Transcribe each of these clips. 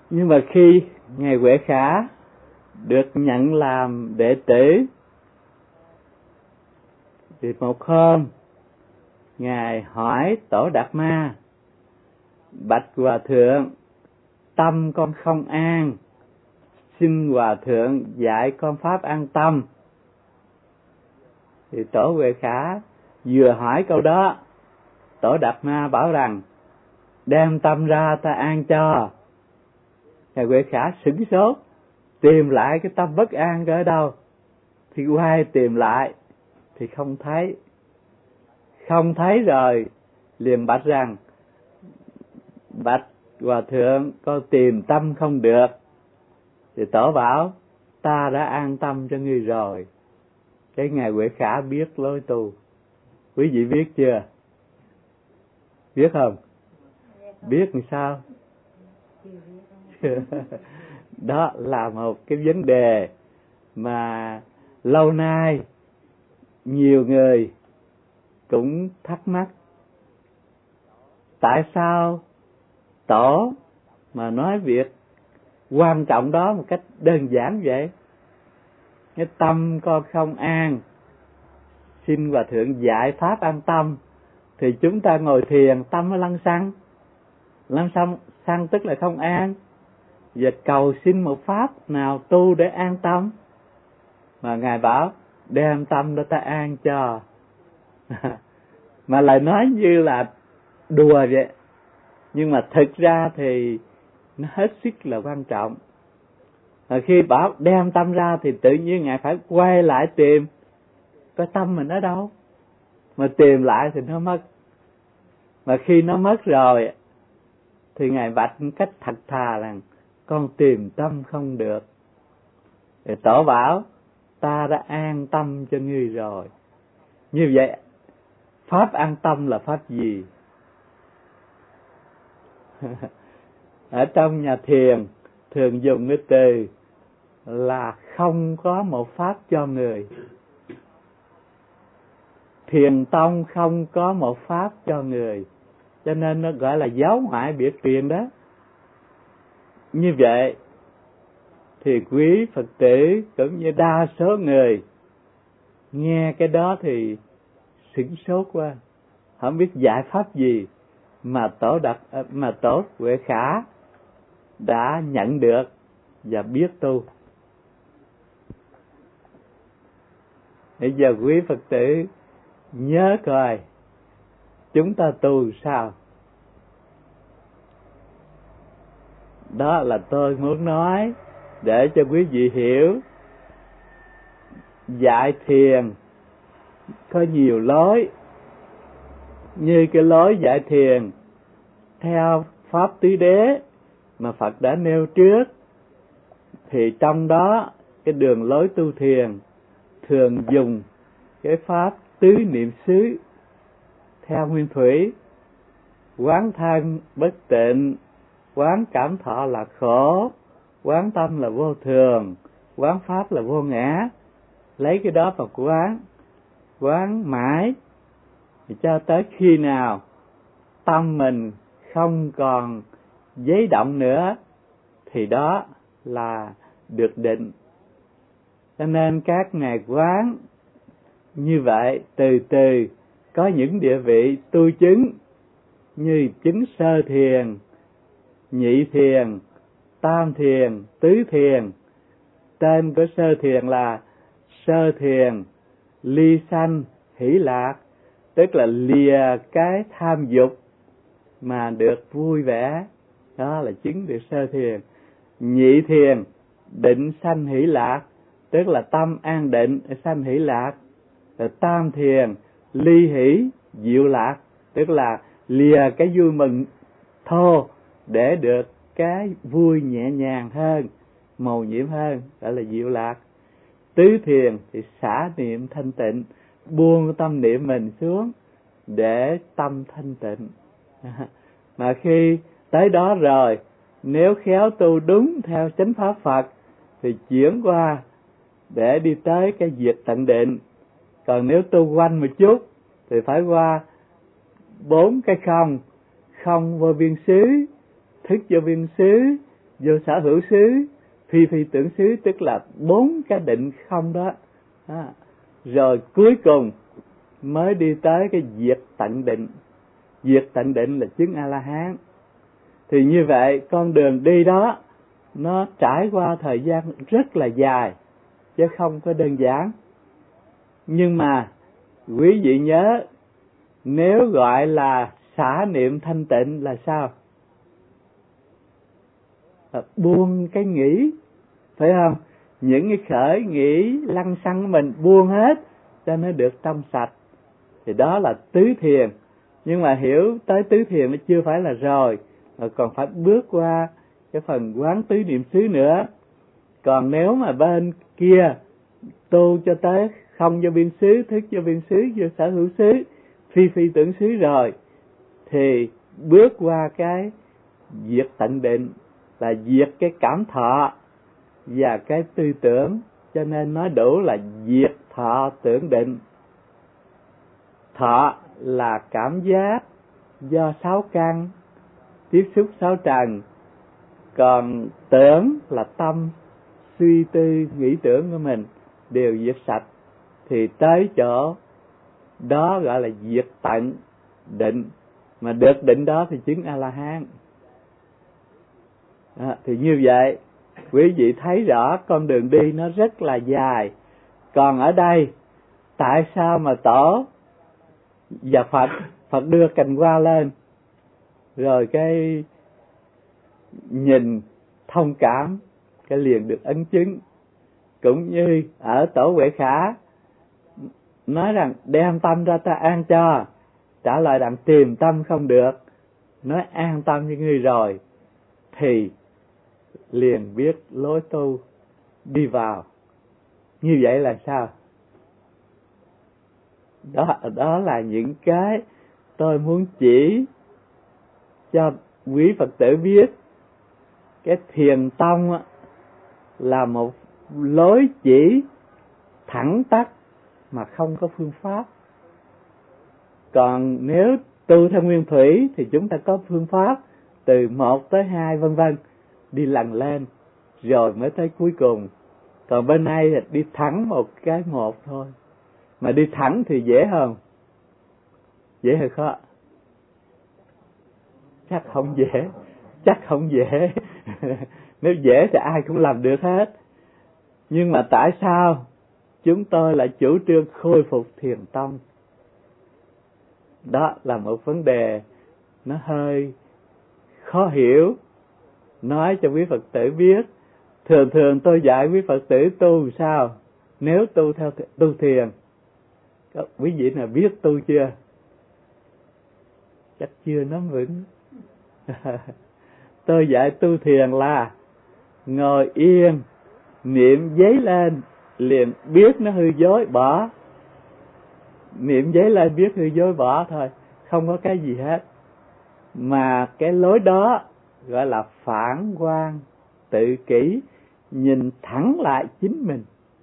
Nhưng mà khi Ngài Huệ Khả được nhận làm đệ tử thì một hôm Ngài hỏi Tổ Đạt Ma: bạch Hòa Thượng, tâm con không an, xin Hòa Thượng dạy con pháp an tâm. Thì Tổ Huệ Khả vừa hỏi câu đó, Tổ Đạt Ma bảo rằng: đem tâm ra ta an cho. Ngài Huệ Khả sửng sốt, tìm lại cái tâm bất an ở đâu, thì quay tìm lại thì không thấy. Không thấy rồi liền bạch rằng: bạch Hòa Thượng, con tìm tâm không được. Thì Tổ bảo: ta đã an tâm cho ngươi rồi. Cái Ngài Huệ Khả biết lối tu. Quý vị biết chưa? Biết không? Biết làm sao? Đó là một cái vấn đề mà lâu nay nhiều người cũng thắc mắc. Tại sao Tổ mà nói việc quan trọng đó một cách đơn giản vậy? Cái tâm con không an, xin Hòa Thượng dạy pháp an tâm. Thì chúng ta ngồi thiền tâm nó lăng xăng. Lăng xăng tức là không an. Và cầu xin một pháp nào tu để an tâm. Mà Ngài bảo đem tâm để ta an cho. Mà lại nói như là đùa vậy. Nhưng mà thực ra thì nó hết sức là quan trọng. Khi bảo đem tâm ra thì tự nhiên Ngài phải quay lại tìm cái tâm mình ở đâu. Mà tìm lại thì nó mất. Mà khi nó mất rồi thì Ngài bạch cách thật thà rằng: con tìm tâm không được. Thì Tổ bảo: ta đã an tâm cho ngươi rồi. Như vậy pháp an tâm là pháp gì? Ở trong nhà thiền thường dùng cái từ là không có một pháp cho người. Thiền tông không có một pháp cho người, cho nên nó gọi là giáo ngoại biệt truyền đó. Như vậy thì quý Phật tử cũng như đa số người nghe cái đó thì sửng sốt quá, không biết giải pháp gì mà Tổ Huệ Khả đã nhận được và biết tu. Bây giờ quý Phật tử nhớ coi chúng ta tu sao. Đó là tôi muốn nói để cho quý vị hiểu. Dạy thiền có nhiều lối. Như cái lối dạy thiền theo pháp tứ đế mà Phật đã nêu trước, thì trong đó cái đường lối tu thiền thường dùng cái pháp tứ niệm xứ theo nguyên thủy: quán thân bất tịnh, quán cảm thọ là khổ, quán tâm là vô thường, quán pháp là vô ngã. Lấy cái đó vào quán mãi cho tới khi nào tâm mình không còn giấy động nữa thì đó là được định. Cho nên các ngài quán như vậy, từ từ có những địa vị tu chứng như chứng sơ thiền, nhị thiền, tam thiền, tứ thiền. Tên của sơ thiền là sơ thiền ly sanh hỷ lạc, tức là lìa cái tham dục mà được vui vẻ, đó là chứng được sơ thiền. Nhị thiền định sanh hỷ lạc, tức là tâm an định sanh hỷ lạc. Rồi tam thiền ly hỷ diệu lạc, tức là lìa cái vui mừng thô để được cái vui nhẹ nhàng hơn, màu nhiệm hơn, gọi là diệu lạc. Tứ thiền thì xả niệm thanh tịnh, buông tâm niệm mình xuống để tâm thanh tịnh. Mà khi tới đó rồi, nếu khéo tu đúng theo chánh pháp Phật thì chuyển qua để đi tới cái diệt tận định. Còn nếu tu quanh một chút thì phải qua 4 cái không: không vô biên xứ, thức vô biên xứ, vô sở hữu xứ, phi phi tưởng xứ, tức là 4 cái định không đó. Rồi cuối cùng mới đi tới cái diệt tận định. Diệt tận định là chứng A-la-hán. Thì như vậy con đường đi đó nó trải qua thời gian rất là dài, chứ không có đơn giản. Nhưng mà quý vị nhớ, nếu gọi là xả niệm thanh tịnh là sao? Là buông cái nghĩ, phải không? Những cái khởi nghĩ lăng xăng mình buông hết cho nó được trong sạch. Thì đó là tứ thiền. Nhưng mà hiểu tới tứ thiền nó chưa phải là rồi, mà còn phải bước qua cái phần quán tứ niệm xứ nữa. Còn nếu mà bên kia tu cho tới không vô biên xứ, thức vô biên xứ, vô sở hữu xứ, phi phi tưởng xứ rồi, thì bước qua cái diệt tận định, là diệt cái cảm thọ và cái tư tưởng, cho nên nói đủ là diệt thọ tưởng định. Thọ là cảm giác do 6 căn tiếp xúc 6 trần, còn tưởng là tâm suy tư nghĩ tưởng của mình đều diệt sạch, thì tới chỗ đó gọi là diệt tận định. Mà được định đó thì chứng A-la-hán. Thì như vậy quý vị thấy rõ con đường đi nó rất là dài. Còn ở đây tại sao mà Tổ và Phật đưa cành hoa lên, rồi cái nhìn thông cảm, cái liền được ấn chứng. Cũng như ở Tổ Huệ Khả nói rằng đem tâm ra ta an cho, trả lời rằng tìm tâm không được, nói an tâm với ngươi rồi, thì liền biết lối tu đi vào. Như vậy là sao? Đó là những cái tôi muốn chỉ cho quý Phật tử biết. Cái thiền tông là một lối chỉ thẳng tắp mà không có phương pháp. Còn nếu tu theo nguyên thủy thì chúng ta có phương pháp từ 1 tới 2 vân vân, đi lần lên rồi mới tới cuối cùng. Còn bên này là đi thẳng một cái một thôi. Mà đi thẳng thì dễ hơn. Dễ hay khó? Chắc không dễ. Nếu dễ thì ai cũng làm được hết. Nhưng mà tại sao chúng tôi lại chủ trương khôi phục thiền tông? Đó là một vấn đề nó hơi khó hiểu. Nói cho quý Phật tử biết. Thường tôi dạy quý Phật tử tu sao? Nếu tu theo tu thiền, quý vị nào biết tu chưa? Chắc chưa nắm vững. Tôi dạy tu thiền là ngồi yên, niệm giấy lên, liền biết nó hư dối bỏ. Niệm giấy lên biết hư dối bỏ thôi, không có cái gì hết. Mà cái lối đó gọi là phản quan tự kỷ, nhìn thẳng lại chính mình.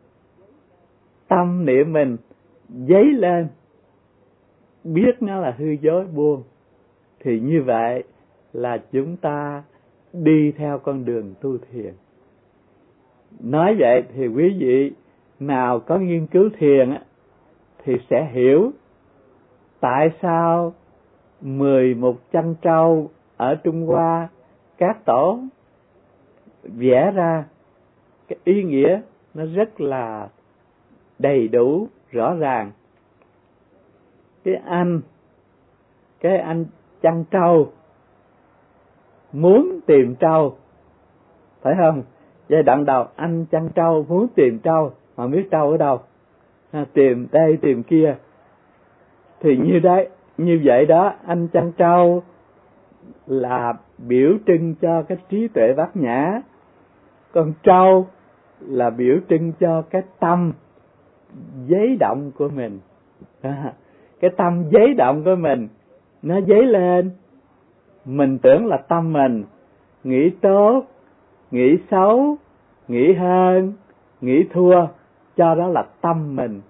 Tâm niệm mình giấy lên, biết nó là hư dối buông, thì như vậy là chúng ta đi theo con đường tu thiền. Nói vậy thì quý vị nào có nghiên cứu thiền thì sẽ hiểu tại sao 11 chân trâu ở Trung Hoa các tổ vẽ ra cái ý nghĩa nó rất là đầy đủ, rõ ràng. Cái anh chăn trâu muốn tìm trâu, phải không? Giai đoạn đầu anh chăn trâu muốn tìm trâu, mà biết trâu ở đâu, tìm đây tìm kia. Thì như vậy đó, anh chăn trâu là biểu trưng cho cái trí tuệ bát nhã, còn trâu là biểu trưng cho cái tâm giấy động của mình. Cái tâm giấy động của mình nó giấy lên, mình tưởng là tâm mình nghĩ tốt, nghĩ xấu, nghĩ hơn, nghĩ thua, cho đó là tâm mình.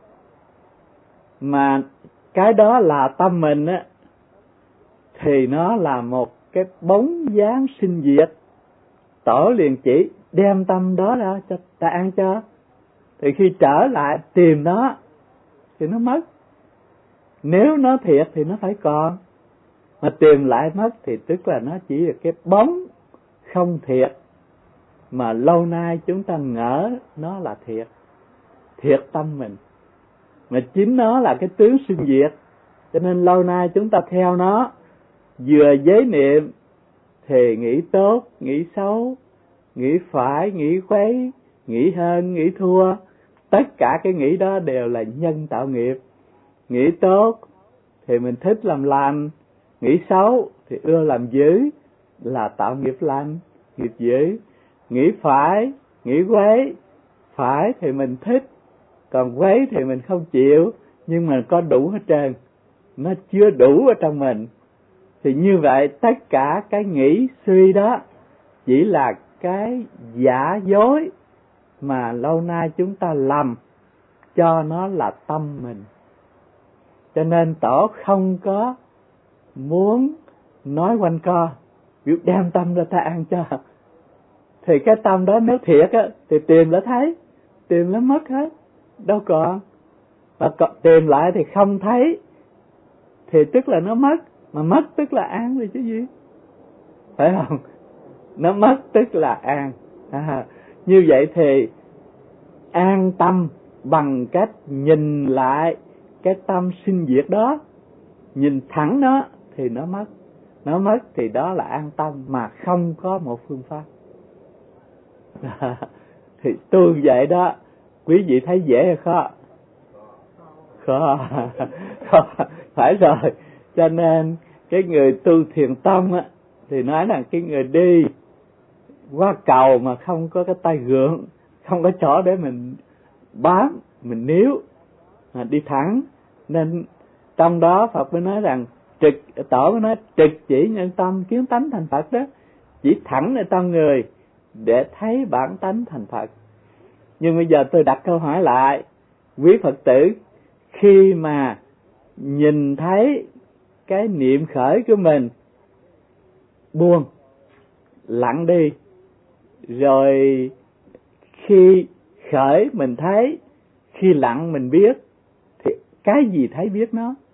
Mà cái đó là tâm mình á, thì nó là một cái bóng dáng sinh diệt. Tổ liền chỉ đem tâm đó ra cho ta ăn cho. Thì khi trở lại tìm nó thì nó mất. Nếu nó thiệt thì nó phải còn, mà tìm lại mất thì tức là nó chỉ là cái bóng không thiệt mà lâu nay chúng ta ngỡ nó là thiệt. Thiệt tâm mình, mà chính nó là cái tướng sinh diệt. Cho nên lâu nay chúng ta theo nó, vừa giới niệm thì nghĩ tốt, nghĩ xấu, nghĩ phải, nghĩ khuấy, nghĩ hơn, nghĩ thua. Tất cả cái nghĩ đó đều là nhân tạo nghiệp. Nghĩ tốt thì mình thích làm lành, nghĩ xấu thì ưa làm dữ, là tạo nghiệp lành, nghiệp dữ. Nghĩ phải, nghĩ quấy, phải thì mình thích, còn quấy thì mình không chịu, nhưng mà có đủ hết trơn, nó chưa đủ ở trong mình. Thì như vậy tất cả cái nghĩ suy đó chỉ là cái giả dối mà lâu nay chúng ta lầm cho nó là tâm mình. Cho nên Tổ không có muốn nói quanh co, ví dụ đem tâm ra ta ăn cho, thì cái tâm đó nếu thiệt á thì tìm là thấy, tìm là mất hết, đâu còn. Và tìm lại thì không thấy thì tức là nó mất, mà mất tức là an rồi chứ gì, phải không? Nó mất tức là an. Như vậy thì an tâm bằng cách nhìn lại cái tâm sinh diệt đó, nhìn thẳng nó thì nó mất. Nó mất thì đó là an tâm, mà không có một phương pháp. Thì tu vậy đó, quý vị thấy dễ hay khó? Khó. Phải rồi. Cho nên cái người tu thiền tông á thì nói là cái người đi qua cầu mà không có cái tay gượng, không có chỗ để mình bám, mình níu, mà đi thẳng. Nên trong đó Phật mới nói rằng Tổ mới nói trực chỉ nhân tâm kiến tánh thành Phật đó, chỉ thẳng ở trong người để thấy bản tánh thành Phật. Nhưng bây giờ tôi đặt câu hỏi lại, quý Phật tử khi mà nhìn thấy cái niệm khởi của mình buông, lặng đi, rồi khi khởi mình thấy, khi lặng mình biết, thì cái gì thấy biết nó?